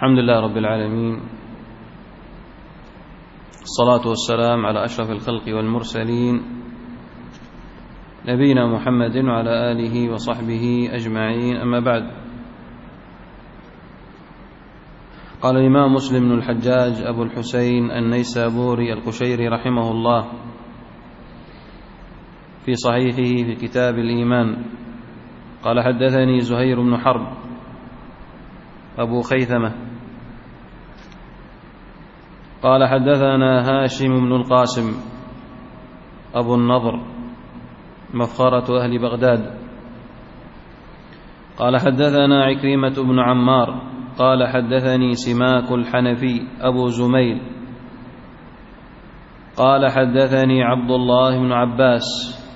الحمد لله رب العالمين، الصلاة والسلام على أشرف الخلق والمرسلين نبينا محمد وعلى آله وصحبه أجمعين. أما بعد، قال الإمام مسلم بن الحجاج أبو الحسين النيسابوري القشيري رحمه الله في صحيحه في كتاب الإيمان، قال: حدثني زهير بن حرب أبو خيثمة قال: حدثنا هاشم بن القاسم أبو النضر مفخرة أهل بغداد قال: حدثنا عكرمة بن عمار قال: حدثني سماك الحنفي أبو زميل قال: حدثني عبد الله بن عباس،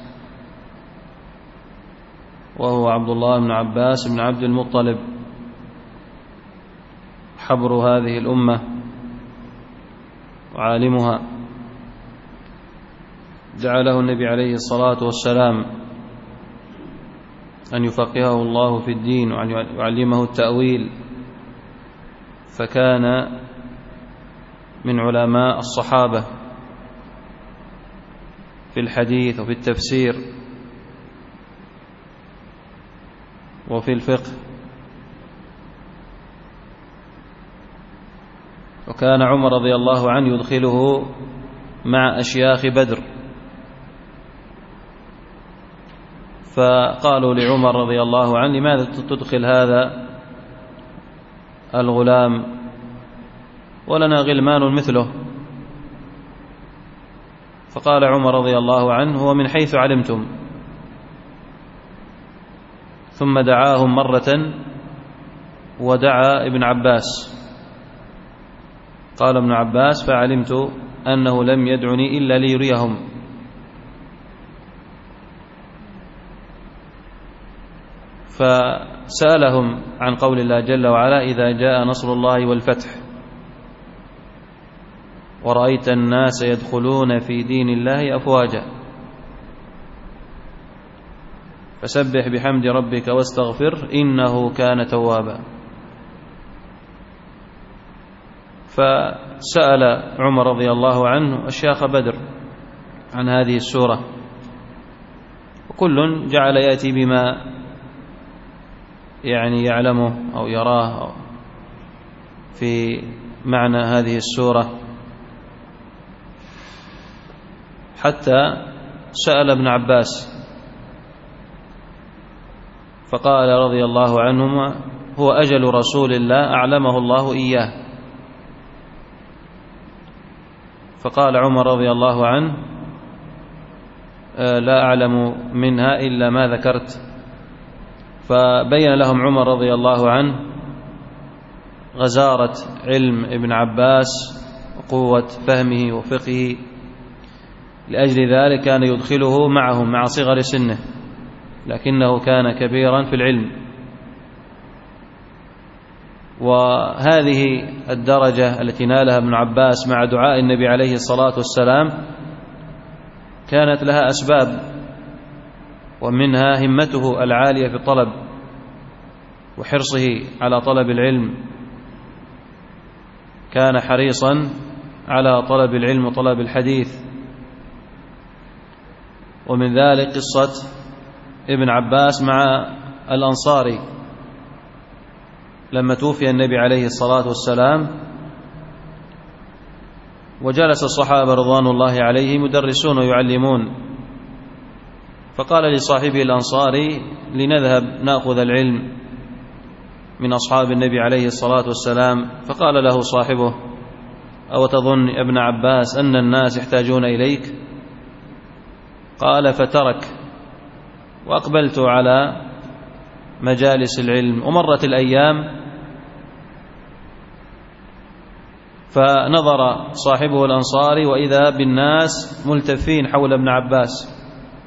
وهو عبد الله بن عباس بن عبد المطلب حبر هذه الأمة وعالمها، دعا له النبي عليه الصلاة والسلام أن يفقهه الله في الدين وأن يعلمه التأويل، فكان من علماء الصحابة في الحديث وفي التفسير وفي الفقه. وكان عمر رضي الله عنه يدخله مع أشياخ بدر، فقالوا لعمر رضي الله عنه: لماذا تدخل هذا الغلام ولنا غلمان مثله؟ فقال عمر رضي الله عنه: هو من حيث علمتم. ثم دعاهم مرة ودعا ابن عباس، قال ابن عباس: فعلمت أنه لم يدعني إلا ليريهم. فسألهم عن قول الله جل وعلا: إذا جاء نصر الله والفتح ورأيت الناس يدخلون في دين الله أفواجا فسبح بحمد ربك واستغفر إنه كان توابا. فسأل عمر رضي الله عنه أشياخ بدر عن هذه السورة، وكل جعل يأتي بما يعلمه أو يراه في معنى هذه السورة، حتى سأل ابن عباس فقال رضي الله عنهما: هو أجل رسول الله أعلمه الله إياه. فقال عمر رضي الله عنه: لا أعلم منها إلا ما ذكرت. فبين لهم عمر رضي الله عنه غزارة علم ابن عباس وقوة فهمه وفقهه، لأجل ذلك كان يدخله معهم مع صغر سنه، لكنه كان كبيرا في العلم. وهذه الدرجة التي نالها ابن عباس مع دعاء النبي عليه الصلاة والسلام كانت لها أسباب، ومنها همته العالية في الطلب وحرصه على طلب العلم، كان حريصا على طلب العلم وطلب الحديث. ومن ذلك قصة ابن عباس مع الأنصاري لما توفي النبي عليه الصلاة والسلام، وجلس الصحابة رضوان الله عليهم يدرسون ويعلمون، فقال لصاحبه الأنصاري: لنذهب نأخذ العلم من أصحاب النبي عليه الصلاة والسلام. فقال له صاحبه: أو تظن ابن عباس أن الناس يحتاجون إليك؟ قال: فترك، وأقبلت على مجالس العلم. ومرت الأيام، فنظر صاحبه الأنصاري وإذا بالناس ملتفين حول ابن عباس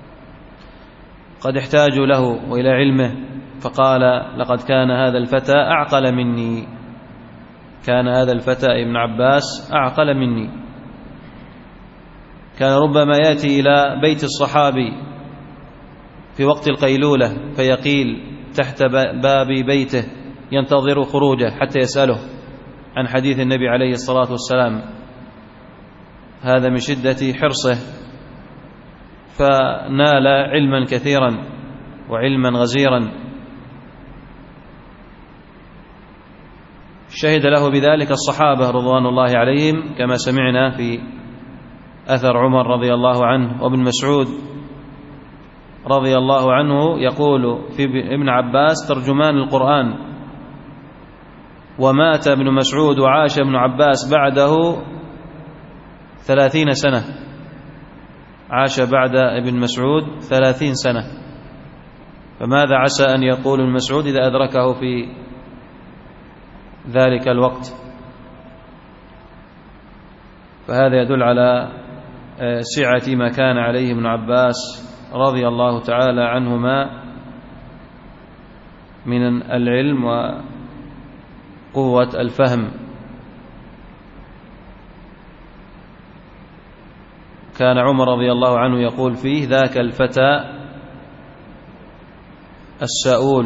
قد احتاجوا له وإلى علمه، فقال: لقد كان هذا الفتى أعقل مني، كان هذا الفتى ابن عباس أعقل مني. كان ربما يأتي إلى بيت الصحابي في وقت القيلولة فيقيل تحت باب بيته ينتظر خروجه حتى يسأله، عن حديث النبي عليه الصلاة والسلام، هذا من شدة حرصه، فنال علما كثيرا وعلما غزيرا، شهد له بذلك الصحابة رضوان الله عليهم، كما سمعنا في أثر عمر رضي الله عنه وابن مسعود رضي الله عنه يقول في ابن عباس ترجمان القرآن، ومات ابن مسعود وعاش ابن عباس بعده 30 سنة، عاش بعد ابن مسعود 30 سنة، فماذا عسى أن يقول ابن مسعود إذا أدركه في ذلك الوقت؟ فهذا يدل على سعة ما كان عليه ابن عباس رضي الله تعالى عنهما من العلم وقوة الفهم. كان عمر رضي الله عنه يقول فيه: ذاك الفتى السؤول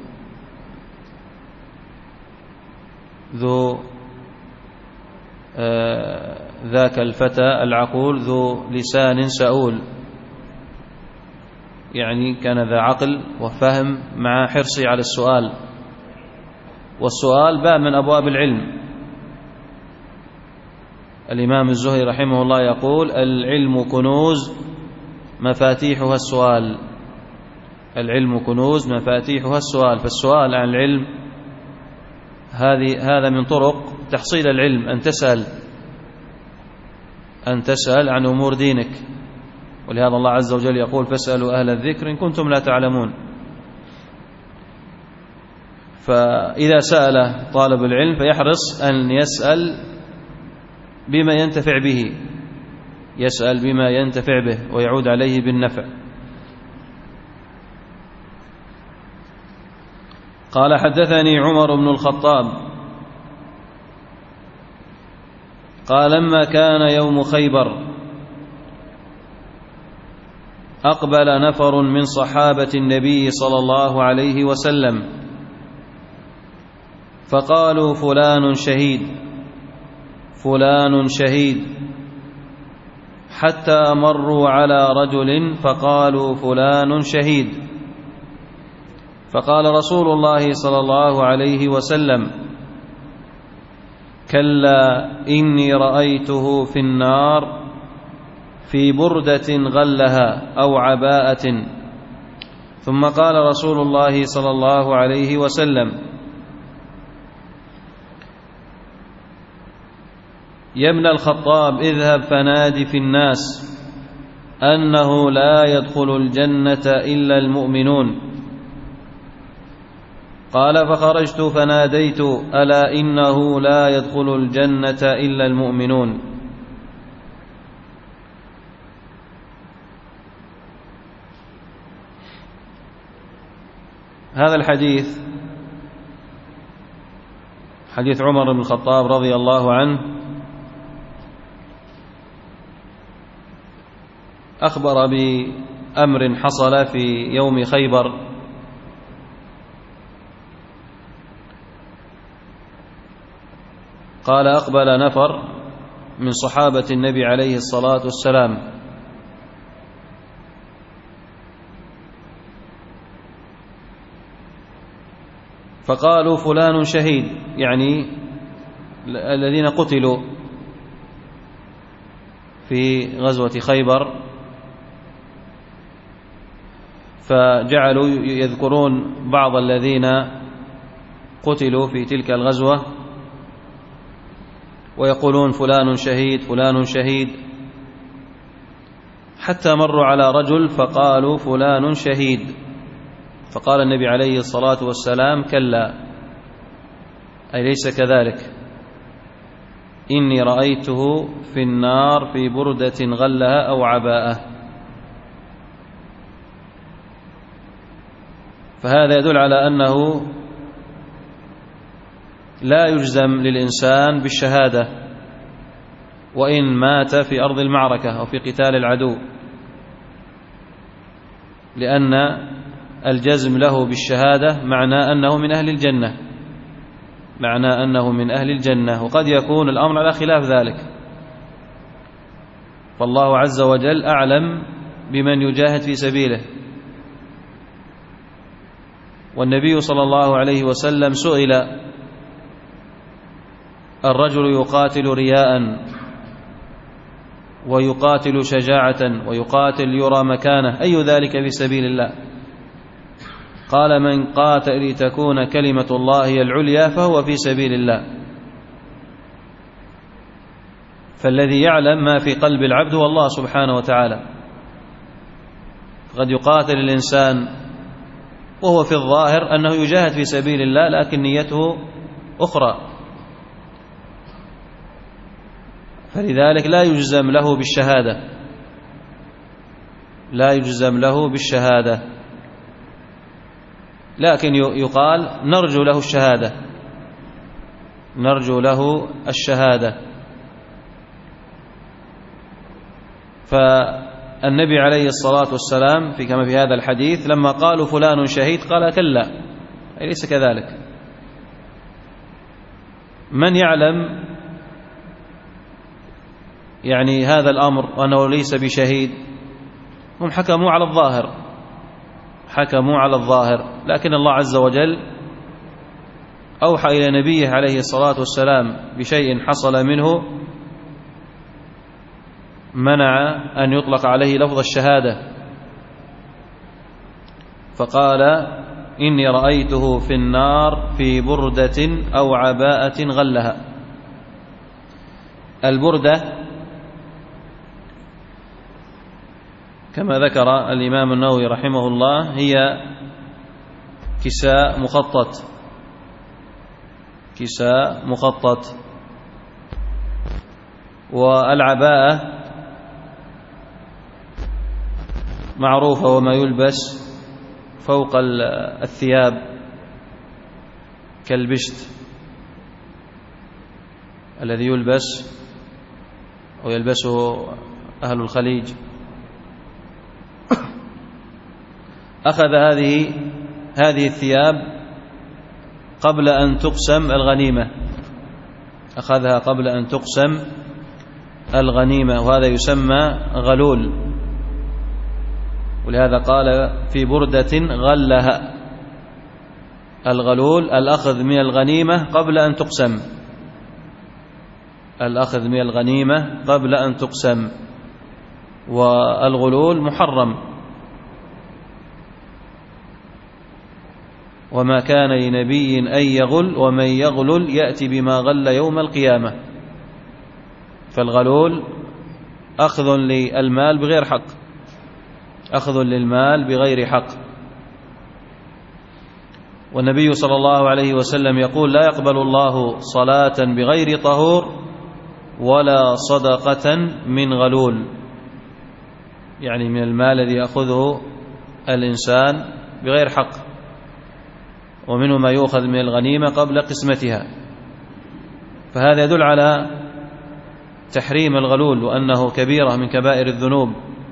ذاك الفتى العقول ذو لسان سؤول، يعني كان ذا عقل وفهم مع حرصه على السؤال، والسؤال باب من أبواب العلم. الإمام الزهري رحمه الله يقول: العلم كنوز مفاتيحها السؤال. العلم كنوز مفاتيحها السؤال، فالسؤال عن العلم هذا من طرق تحصيل العلم، أن تسأل عن أمور دينك، ولهذا الله عز وجل يقول: فاسألوا أهل الذكر إن كنتم لا تعلمون. فإذا سأل طالب العلم فيحرص أن يسأل بما ينتفع به، يسأل بما ينتفع به ويعود عليه بالنفع. قال: حدثني عمر بن الخطاب قال: لما كان يوم خيبر أقبل نفر من صحابة النبي صلى الله عليه وسلم فقالوا: فلان شهيد، فلان شهيد، حتى مروا على رجل فقالوا: فلان شهيد. فقال رسول الله صلى الله عليه وسلم: كلا إني رأيته في النار في بردة غلها أو عباءة. ثم قال رسول الله صلى الله عليه وسلم: يا ابن الخطاب اذهب فنادي في الناس أنه لا يدخل الجنة إلا المؤمنون. قال: فخرجت فناديت: ألا إنه لا يدخل الجنة إلا المؤمنون. هذا الحديث حديث عمر بن الخطاب رضي الله عنه أخبر بأمر حصل في يوم خيبر، قال: أقبل نفر من صحابة النبي عليه الصلاة والسلام فقالوا: فلان شهيد، يعني الذين قتلوا في غزوة خيبر، فجعلوا يذكرون بعض الذين قتلوا في تلك الغزوة ويقولون: فلان شهيد، فلان شهيد، حتى مروا على رجل فقالوا: فلان شهيد. فقال النبي عليه الصلاة والسلام: كلا، أي ليس كذلك، إني رأيته في النار في بردة غلها أو عباءة. فهذا يدل على أنه لا يجزم للإنسان بالشهادة وإن مات في أرض المعركة أو في قتال العدو، لأن الجزم له بالشهادة معناه أنه من أهل الجنة، معنى أنه من أهل الجنة، وقد يكون الأمر على خلاف ذلك، فالله عز وجل أعلم بمن يجاهد في سبيله. والنبي صلى الله عليه وسلم سئل: الرجل يقاتل رياء ويقاتل شجاعة ويقاتل يرى مكانه، أي ذلك في سبيل الله؟ قال: من قاتل لتكون كلمة الله هي العليا فهو في سبيل الله. فالذي يعلم ما في قلب العبد هو الله سبحانه وتعالى. قد يقاتل الإنسان وهو في الظاهر أنه يجاهد في سبيل الله، لكن نيته أخرى، فلذلك لا يجزم له بالشهادة، لا يجزم له بالشهادة، لكن يقال نرجو له الشهادة، نرجو له الشهادة. فالنبي عليه الصلاة والسلام كما في هذا الحديث لما قالوا فلان شهيد قال: كلا، ليس كذلك. من يعلم يعني هذا الأمر وأنه ليس بشهيد؟ هم حكموا على الظاهر، حكموا على الظاهر، لكن الله عز وجل أوحى إلى نبيه عليه الصلاة والسلام بشيء حصل منه منع أن يطلق عليه لفظ الشهادة، فقال: إني رأيته في النار في بردة أو عباءة غلها. البردة كما ذكر الإمام النووي رحمه الله هي كساء مخطط، كساء مخطط. والعباءة معروفة وما يلبس فوق الثياب كالبشت الذي يلبس أو يلبسه أهل الخليج. أخذ هذه الثياب قبل أن تقسم الغنيمة، أخذها قبل أن تقسم الغنيمة، وهذا يسمى غلول، ولهذا قال في بردة غلها. الغلول الأخذ من الغنيمة قبل أن تقسم، الأخذ من الغنيمة قبل أن تقسم، والغلول محرم. وما كان لنبي أن يغل ومن يغلل يأتي بما غل يوم القيامة. فالغلول أخذ للمال بغير حق، أخذ للمال بغير حق. والنبي صلى الله عليه وسلم يقول: لا يقبل الله صلاة بغير طهور ولا صدقة من غلول، يعني من المال الذي يأخذه الإنسان بغير حق، ومنه ما يؤخذ من الغنيمة قبل قسمتها. فهذا يدل على تحريم الغلول وأنه كبيرة من كبائر الذنوب.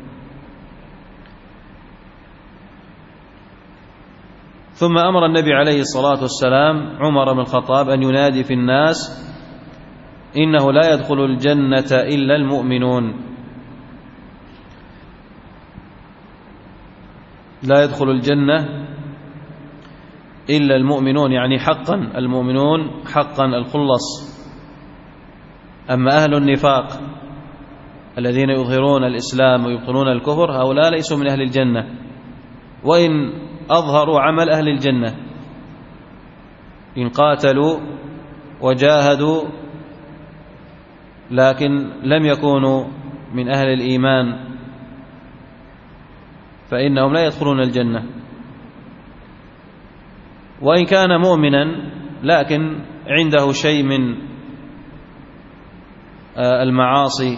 ثم أمر النبي عليه الصلاة والسلام عمر بن الخطاب أن ينادي في الناس: إنه لا يدخل الجنة إلا المؤمنون، لا يدخل الجنة إلا المؤمنون، يعني حقا، المؤمنون حقا الخلص. أما أهل النفاق الذين يظهرون الإسلام ويبطنون الكفر هؤلاء ليسوا من أهل الجنة، وإن أظهروا عمل أهل الجنة، إن قاتلوا وجاهدوا لكن لم يكونوا من أهل الإيمان فإنهم لا يدخلون الجنة. وإن كان مؤمنا لكن عنده شيء من المعاصي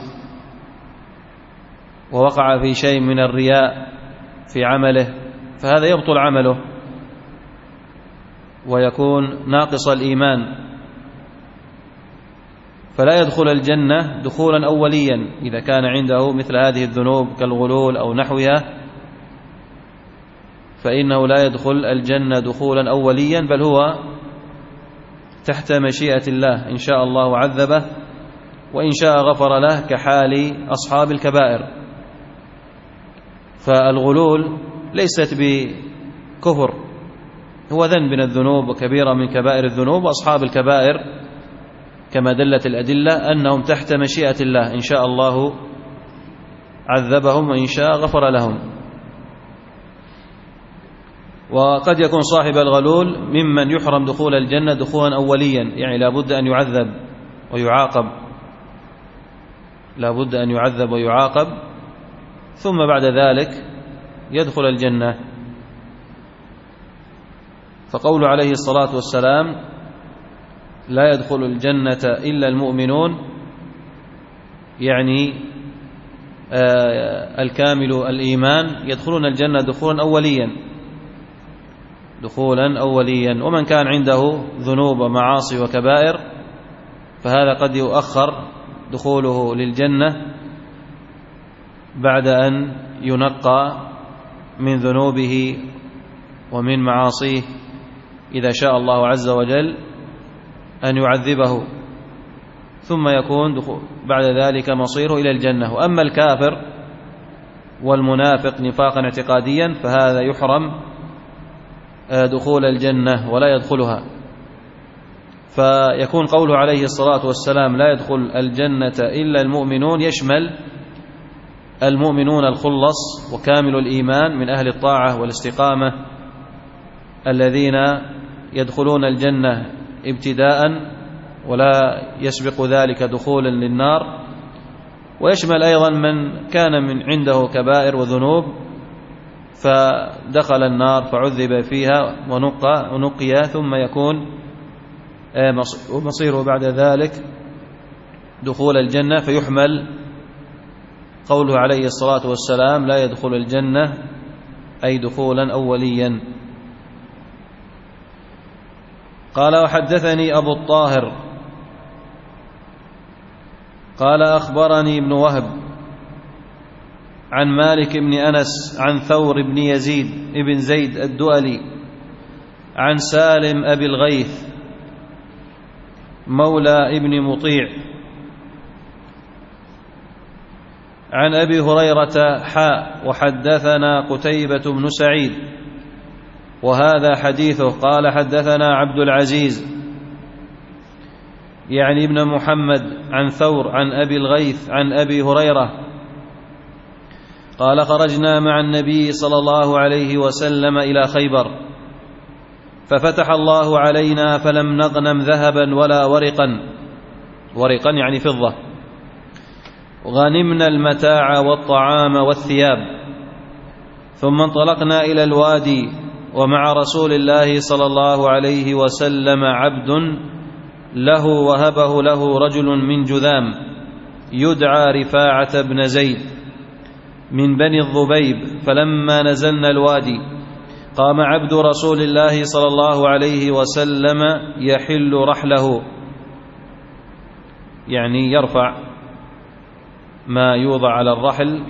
ووقع في شيء من الرياء في عمله، فهذا يبطل عمله ويكون ناقص الإيمان، فلا يدخل الجنة دخولا أوليا إذا كان عنده مثل هذه الذنوب كالغلول أو نحوها، فإنه لا يدخل الجنة دخولا أوليا، بل هو تحت مشيئة الله، إن شاء الله عذبه وإن شاء غفر له، كحال أصحاب الكبائر. فالغلول ليست بكفر، هو ذنب من الذنوب وكبيرة من كبائر الذنوب. وأصحاب الكبائر كما دلت الأدلة أنهم تحت مشيئة الله، إن شاء الله عذبهم وإن شاء غفر لهم. وقد يكون صاحب الغلول ممن يحرم دخول الجنة دخولا أوليا، يعني لا بد أن يعذب ويعاقب، لا بد أن يعذب ويعاقب ثم بعد ذلك يدخل الجنة. فقول عليه الصلاة والسلام لا يدخل الجنة إلا المؤمنون، يعني الكامل الإيمان يدخلون الجنة دخولا أوليا. ومن كان عنده ذنوب ومعاصي وكبائر فهذا قد يؤخر دخوله للجنة بعد أن ينقى من ذنوبه ومن معاصيه، إذا شاء الله عز وجل أن يعذبه، ثم يكون بعد ذلك مصيره إلى الجنة. وأما الكافر والمنافق نفاقا اعتقاديا فهذا يحرم دخول الجنة ولا يدخلها. فيكون قوله عليه الصلاة والسلام لا يدخل الجنة إلا المؤمنون يشمل المؤمنون الخلص وكامل الإيمان من أهل الطاعة والاستقامة الذين يدخلون الجنة ابتداء ولا يسبق ذلك دخولا للنار، ويشمل أيضا من كان من عنده كبائر وذنوب فدخل النار فعذب فيها ونقي ثم يكون مصيره بعد ذلك دخول الجنة، فيحمل قوله عليه الصلاة والسلام لا يدخل الجنة أي دخولا أوليا. قال وحدثني أبو الطاهر قال أخبرني ابن وهب عن مالك بن أنس عن ثور بن يزيد بن زيد الدؤلي عن سالم أبي الغيث مولى ابن مطيع عن أبي هريرة وحدثنا قتيبة بن سعيد وهذا حديثه. قال حدثنا عبد العزيز يعني ابن محمد عن ثور عن أبي الغيث عن أبي هريرة قال خرجنا مع النبي صلى الله عليه وسلم إلى خيبر ففتح الله علينا فلم نغنم ذهبا ولا ورقا يعني فضة، غنمنا المتاع والطعام والثياب. ثم انطلقنا إلى الوادي ومع رسول الله صلى الله عليه وسلم عبد له وهبه له رجل من جذام يدعى رفاعة بن زيد من بني الضبيب. فلما نزلنا الوادي قام عبد رسول الله صلى الله عليه وسلم يحل رحله، يعني يرفع ما يوضع على الرحل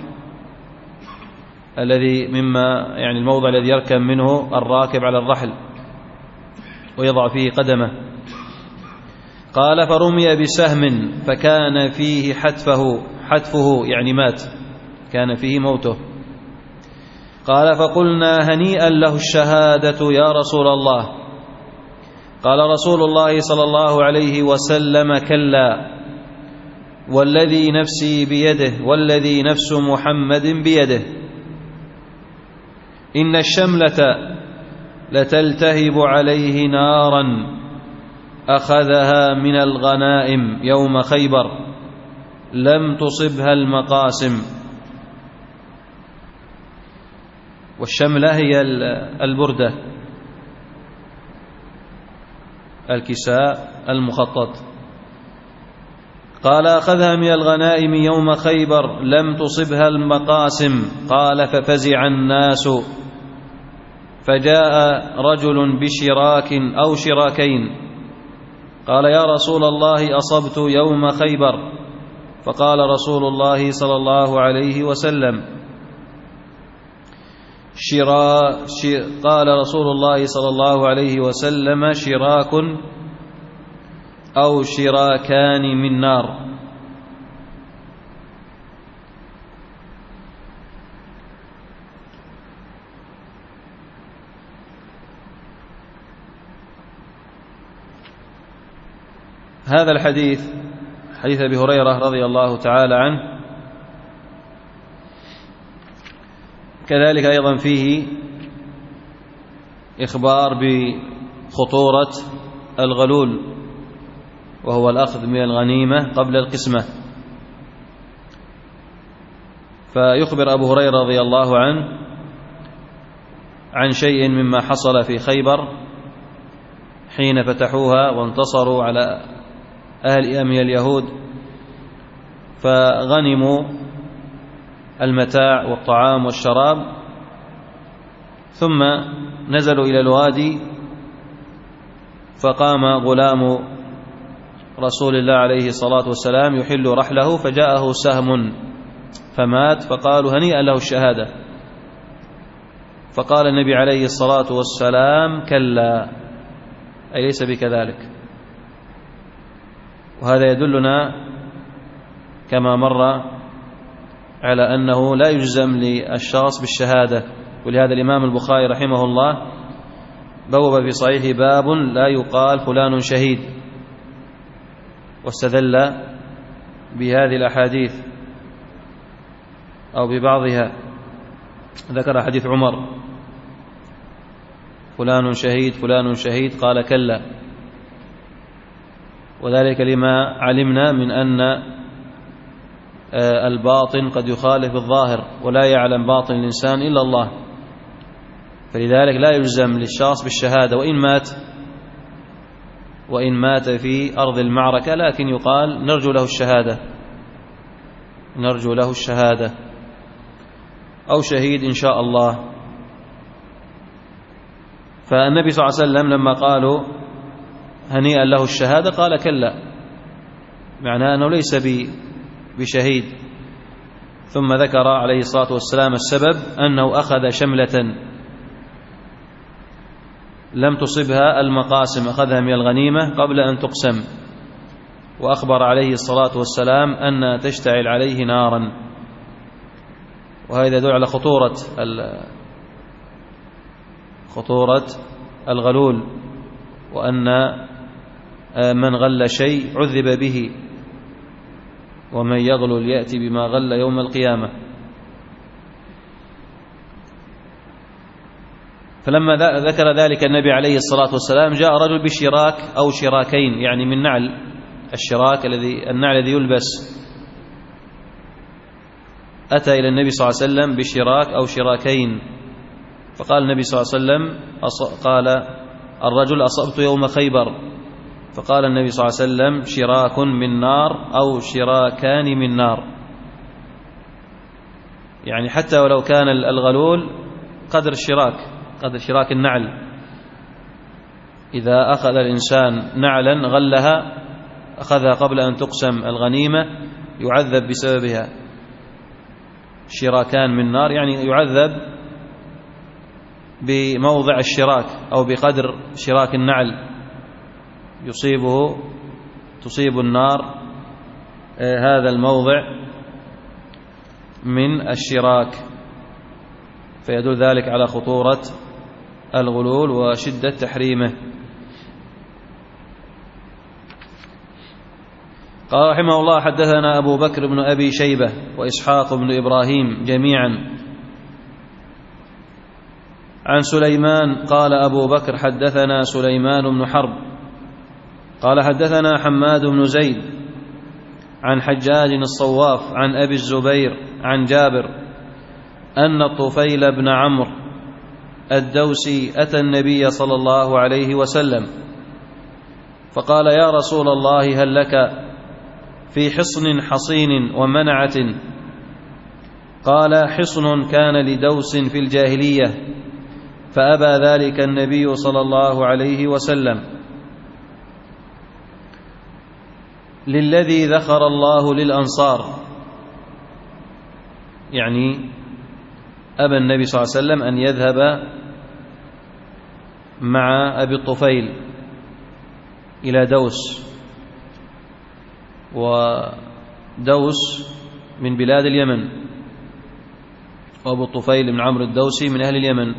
الذي مما يعني الموضع الذي يركب منه الراكب على الرحل ويضع فيه قدمه. قال فرمي بسهم فكان فيه حتفه يعني مات، كان فيه موته. قال فقلنا هنيئا له الشهادة يا رسول الله. قال رسول الله صلى الله عليه وسلم كلا والذي نفسي بيده والذي نفس محمد بيده إن الشملة لتلتهب عليه نارا أخذها من الغنائم يوم خيبر لم تصبها المقاسم. والشملة هي البردة الكساء المخطط. قال أخذها من الغنائم يوم خيبر لم تصبها المقاسم. قال ففزع الناس فجاء رجل بشراك أو شراكين قال يا رسول الله أصبت يوم خيبر. فقال رسول الله صلى الله عليه وسلم قال رسول الله صلى الله عليه وسلم شراك أو شراكان من نار. هذا الحديث حديث أبي هريرة رضي الله تعالى عنه كذلك أيضا فيه إخبار بخطورة الغلول، وهو الأخذ من الغنيمة قبل القسمة. فيخبر أبو هريرة رضي الله عنه عن شيء مما حصل في خيبر حين فتحوها وانتصروا على أهل من اليهود، فغنموا المتاع والطعام والشراب، ثم نزلوا إلى الوادي، فقام غلام رسول الله عليه الصلاة والسلام يحل رحله، فجاءه سهم فمات، فقالوا هنيئا له الشهادة. فقال النبي عليه الصلاة والسلام كلا، أي ليس بكذلك. وهذا يدلنا كما مر على أنه لا يجزم للشخص بالشهادة. ولهذا الإمام البخاري رحمه الله بوب في صحيح باب لا يقال فلان شهيد، واستدل بهذه الأحاديث أو ببعضها. ذكر حديث عمر فلان شهيد فلان شهيد، قال كلا، وذلك لما علمنا من أن الباطن قد يخالف الظاهر، ولا يعلم باطن الإنسان إلا الله، فلذلك لا يلزم للشخص بالشهادة وإن مات في أرض المعركة، لكن يقال نرجو له الشهادة أو شهيد إن شاء الله. فالنبي صلى الله عليه وسلم لما قالوا هنيئا له الشهادة قال كلا، معناه أنه ليس بشهيد. ثم ذكر عليه الصلاة والسلام السبب، أنه أخذ شملة لم تصبها المقاسم، أخذها من الغنيمة قبل أن تقسم، وأخبر عليه الصلاة والسلام أن تشتعل عليه نارا. وهذا يدل على خطورة الغلول، وأن من غل شيء عذب به، ومن يغلل يأتي بما غل يوم القيامة. فلما ذكر ذلك النبي عليه الصلاة والسلام جاء رجل بشراك أو شراكين، يعني من نعل، الشراك النعل الذي يلبس، أتى إلى النبي صلى الله عليه وسلم بشراك أو شراكين، فقال النبي صلى الله عليه وسلم قال الرجل أصبت يوم خيبر، فقال النبي صلى الله عليه وسلم شراك من نار أو شراكان من نار، يعني حتى ولو كان الغلول قدر شراك النعل. إذا أخذ الإنسان نعلا غلها، أخذها قبل أن تقسم الغنيمة، يعذب بسببها. شراكان من نار يعني يعذب بموضع الشراك أو بقدر شراك النعل، تصيب النار هذا الموضع من الشراك، فيدل ذلك على خطورة الغلول وشدة تحريمه. قال رحمه الله حدثنا أبو بكر بن أبي شيبة وإسحاق بن إبراهيم جميعا عن سليمان قال أبو بكر حدثنا سليمان بن حرب قال حدثنا حماد بن زيد عن حجاج الصواف عن أبي الزبير عن جابر أن الطفيل بن عمرو الدوسي أتى النبي صلى الله عليه وسلم فقال يا رسول الله هل لك في حصن حصين ومنعة؟ قال حصن كان لدوس في الجاهلية فأبى ذلك النبي صلى الله عليه وسلم. للذي ذخر الله للأنصار، يعني أبى النبي صلى الله عليه وسلم أن يذهب مع أبي الطفيل إلى دوس ودوس من بلاد اليمن، وأبو الطفيل بن عمرو الدوسي من أهل اليمن.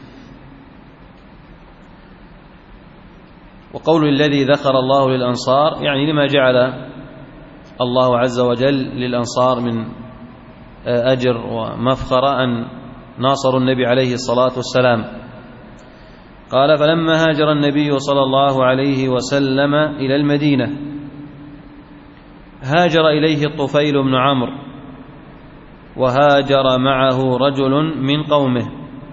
وقول الذي ذكر الله للأنصار يعني لما جعل الله عز وجل للأنصار من أجر ومفخرة أن ناصروا النبي عليه الصلاة والسلام. قال: فلما هاجر النبي صلى الله عليه وسلم إلى المدينة هاجر إليه الطفيل بن عمرو، وهاجر معه رجل من قومه،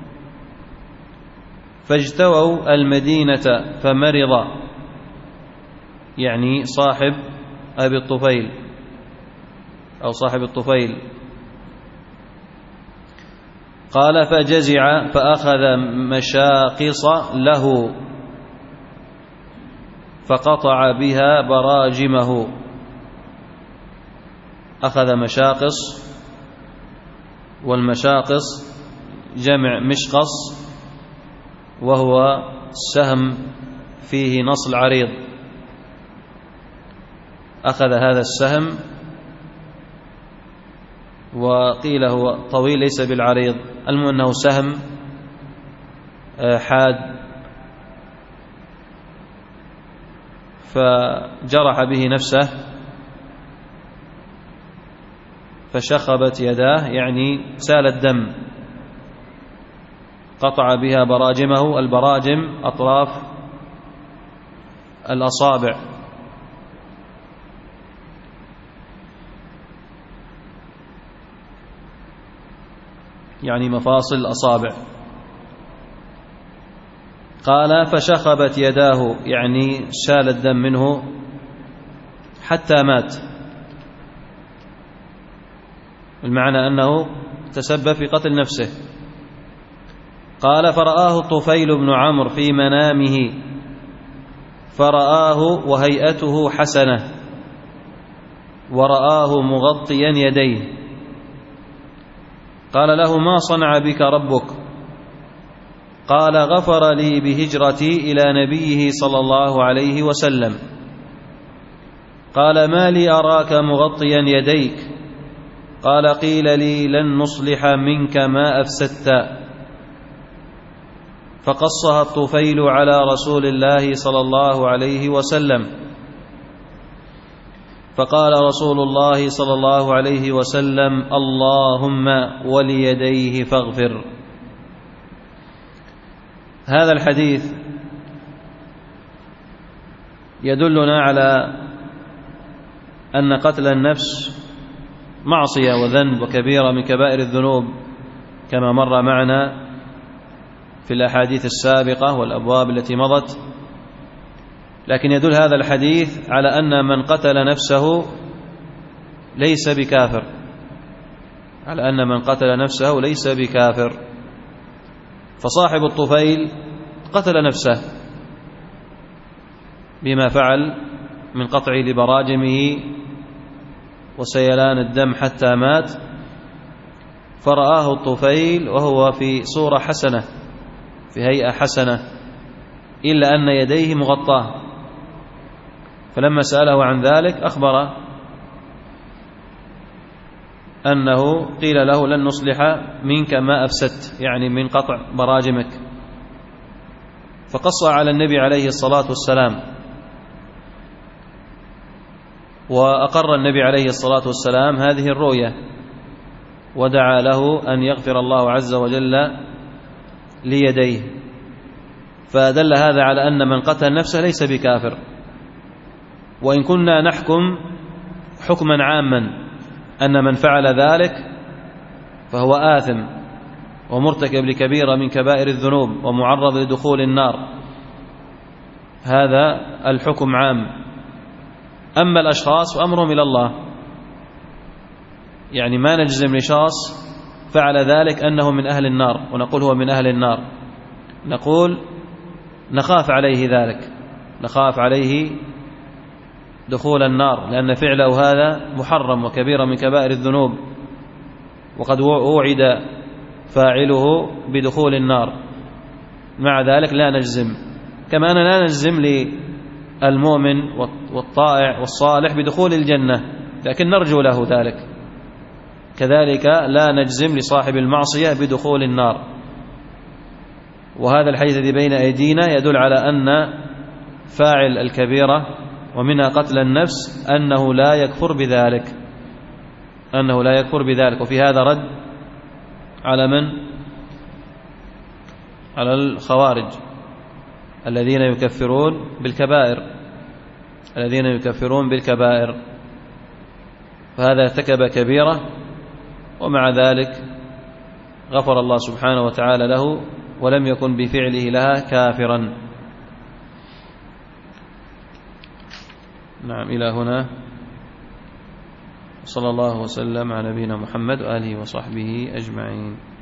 فاجتووا المدينة فمرض، يعني صاحب أبي الطفيل أو صاحب الطفيل. قال: فجزع فأخذ مشاقص له فقطع بها براجمه. أخذ مشاقص، والمشاقص جمع مشقص، وهو سهم فيه نصل عريض. أخذ هذا السهم، وقيل هو طويل ليس بالعريض، المهم أنه سهم حاد، فجرح به نفسه فشخبت يداه، يعني سال الدم، قطع بها براجمه. البراجم أطراف الأصابع، يعني مفاصل الأصابع. قال: فشخبت يداه، يعني سال الدم منه حتى مات، المعنى أنه تسبب في قتل نفسه. قال: فرآه الطفيل بن عمرو في منامه، فرآه وهيئته حسنة، ورآه مغطيا يديه. قال له: ما صنع بك ربك؟ قال: غفر لي بهجرتي إلى نبيه صلى الله عليه وسلم. قال: ما لي أراك مغطيا يديك؟ قال: قيل لي لن نصلح منك ما أفسدت. فقصها الطفيل على رسول الله صلى الله عليه وسلم، فقال رسول الله صلى الله عليه وسلم: اللهم وليديه فاغفر. هذا الحديث يدلنا على أن قتل النفس معصية وذنب وكبيرة من كبائر الذنوب، كما مر معنا في الأحاديث السابقة والأبواب التي مضت. لكن يدل هذا الحديث على أن من قتل نفسه ليس بكافر، على أن من قتل نفسه ليس بكافر. فصاحب الطفيل قتل نفسه بما فعل من قطع لبراجمه وسيلان الدم حتى مات. فرآه الطفيل وهو في صورة حسنة، في هيئة حسنة، إلا أن يديه مغطاه، فلما سأله عن ذلك أخبر أنه قيل له لن نصلح منك ما أفسدت، يعني من قطع براجمك. فقص على النبي عليه الصلاة والسلام، وأقر النبي عليه الصلاة والسلام هذه الرؤية، ودعا له أن يغفر الله عز وجل ليديه. فدل هذا على أن من قتل نفسه ليس بكافر. وإن كنا نحكم حكما عاما أن من فعل ذلك فهو آثم ومرتكب لكبيرة من كبائر الذنوب ومعرض لدخول النار، هذا الحكم عام. أما الأشخاص فأمرهم إلى الله، يعني ما نجزم لشخص فعل ذلك أنه من أهل النار ونقول هو من أهل النار، نقول نخاف عليه ذلك، نخاف عليه دخول النار، لأن فعله هذا محرم وكبيرة من كبائر الذنوب، وقد وعد فاعله بدخول النار. مع ذلك لا نجزم، كما أننا لا نجزم المؤمن والطائع والصالح بدخول الجنة، لكن نرجو له ذلك. كذلك لا نجزم لصاحب المعصية بدخول النار. وهذا الحديث الذي بين أيدينا يدل على أن فاعل الكبيرة ومنها قتل النفس أنه لا يكفر بذلك، وفي هذا رد على من؟ على الخوارج الذين يكفرون بالكبائر، فهذا ارتكب كبيرة ومع ذلك غفر الله سبحانه وتعالى له ولم يكن بفعله لها كافرا. نعم، إلى هنا. صلى الله وسلم على نبينا محمد وآله وصحبه أجمعين.